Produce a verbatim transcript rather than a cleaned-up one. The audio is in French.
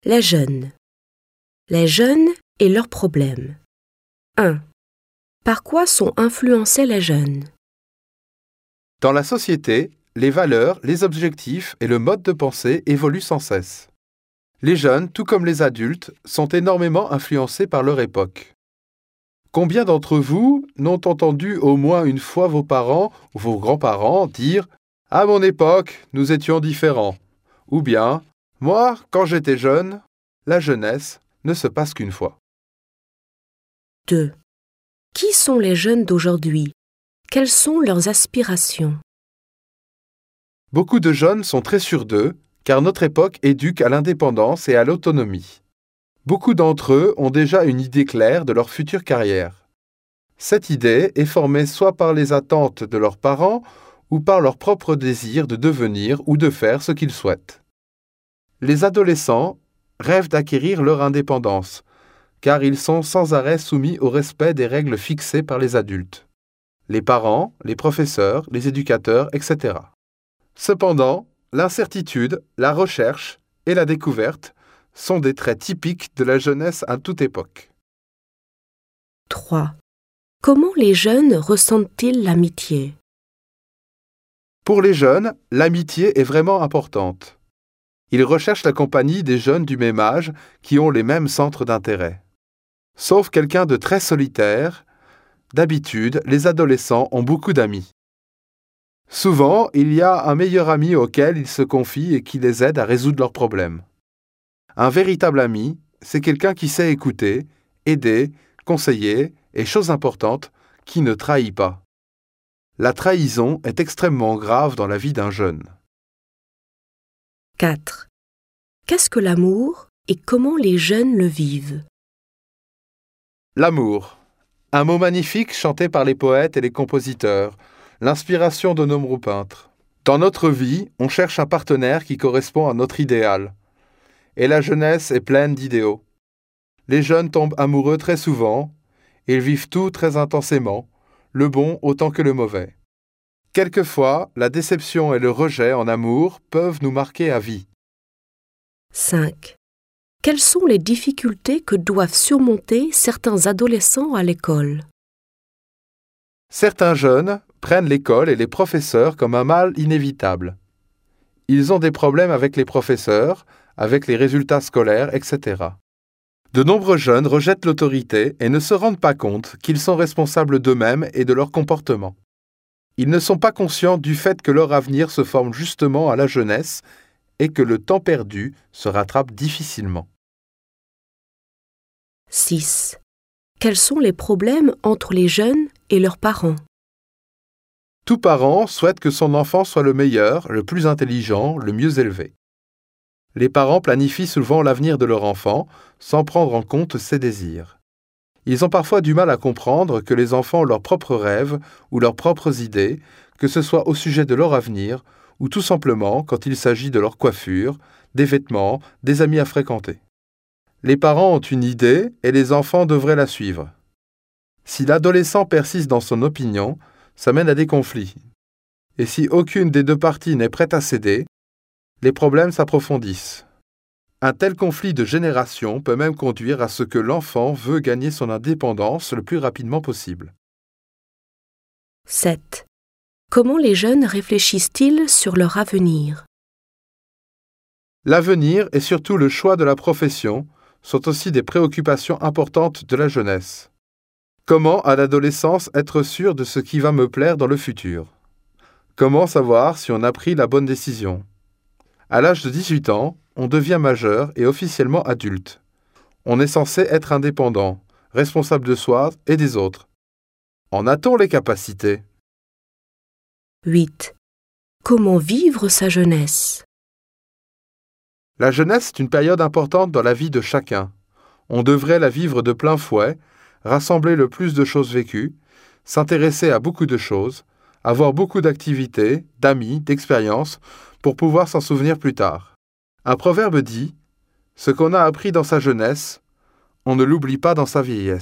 Les jeunes. Les jeunes et leurs problèmes. un. Par quoi sont influencés les jeunes? Dans la société, les valeurs, les objectifs et le mode de pensée évoluent sans cesse. Les jeunes, tout comme les adultes, sont énormément influencés par leur époque. Combien d'entre vous n'ont entendu au moins une fois vos parents ou vos grands-parents dire « À mon époque, nous étions différents » ou bien « Moi, quand j'étais jeune, la jeunesse ne se passe qu'une fois ». deux. Qui sont les jeunes d'aujourd'hui? Quelles sont leurs aspirations? Beaucoup de jeunes sont très sûrs d'eux, car notre époque éduque à l'indépendance et à l'autonomie. Beaucoup d'entre eux ont déjà une idée claire de leur future carrière. Cette idée est formée soit par les attentes de leurs parents ou par leur propre désir de devenir ou de faire ce qu'ils souhaitent. Les adolescents rêvent d'acquérir leur indépendance, car ils sont sans arrêt soumis au respect des règles fixées par les adultes, les parents, les professeurs, les éducateurs, et cetera. Cependant, l'incertitude, la recherche et la découverte sont des traits typiques de la jeunesse à toute époque. trois. Comment les jeunes ressentent-ils l'amitié? Pour les jeunes, l'amitié est vraiment importante. Ils recherchent la compagnie des jeunes du même âge qui ont les mêmes centres d'intérêt. Sauf quelqu'un de très solitaire, d'habitude, les adolescents ont beaucoup d'amis. Souvent, il y a un meilleur ami auquel ils se confient et qui les aide à résoudre leurs problèmes. Un véritable ami, c'est quelqu'un qui sait écouter, aider, conseiller et, chose importante, qui ne trahit pas. La trahison est extrêmement grave dans la vie d'un jeune. quatre. Qu'est-ce que l'amour et comment les jeunes le vivent? L'amour. Un mot magnifique chanté par les poètes et les compositeurs, l'inspiration de nombreux peintres. Dans notre vie, on cherche un partenaire qui correspond à notre idéal. Et la jeunesse est pleine d'idéaux. Les jeunes tombent amoureux très souvent, ils vivent tout très intensément, le bon autant que le mauvais. Quelquefois, la déception et le rejet en amour peuvent nous marquer à vie. cinq. Quelles sont les difficultés que doivent surmonter certains adolescents à l'école? Certains jeunes prennent l'école et les professeurs comme un mal inévitable. Ils ont des problèmes avec les professeurs, avec les résultats scolaires, et cetera. De nombreux jeunes rejettent l'autorité et ne se rendent pas compte qu'ils sont responsables d'eux-mêmes et de leur comportement. Ils ne sont pas conscients du fait que leur avenir se forme justement à la jeunesse et que le temps perdu se rattrape difficilement. six. Quels sont les problèmes entre les jeunes et leurs parents? Tout parent souhaite que son enfant soit le meilleur, le plus intelligent, le mieux élevé. Les parents planifient souvent l'avenir de leur enfant sans prendre en compte ses désirs. Ils ont parfois du mal à comprendre que les enfants ont leurs propres rêves ou leurs propres idées, que ce soit au sujet de leur avenir ou tout simplement quand il s'agit de leur coiffure, des vêtements, des amis à fréquenter. Les parents ont une idée et les enfants devraient la suivre. Si l'adolescent persiste dans son opinion, ça mène à des conflits. Et si aucune des deux parties n'est prête à céder, les problèmes s'approfondissent. Un tel conflit de génération peut même conduire à ce que l'enfant veut gagner son indépendance le plus rapidement possible. sept. Comment les jeunes réfléchissent-ils sur leur avenir? L'avenir et surtout le choix de la profession sont aussi des préoccupations importantes de la jeunesse. Comment, à l'adolescence, être sûr de ce qui va me plaire dans le futur? Comment savoir si on a pris la bonne décision? À l'âge de dix-huit ans, on devient majeur et officiellement adulte. On est censé être indépendant, responsable de soi et des autres. En a-t-on les capacités? huit. Comment vivre sa jeunesse? La jeunesse est une période importante dans la vie de chacun. On devrait la vivre de plein fouet, rassembler le plus de choses vécues, s'intéresser à beaucoup de choses, avoir beaucoup d'activités, d'amis, d'expériences, pour pouvoir s'en souvenir plus tard. Un proverbe dit « Ce qu'on a appris dans sa jeunesse, on ne l'oublie pas dans sa vieillesse ».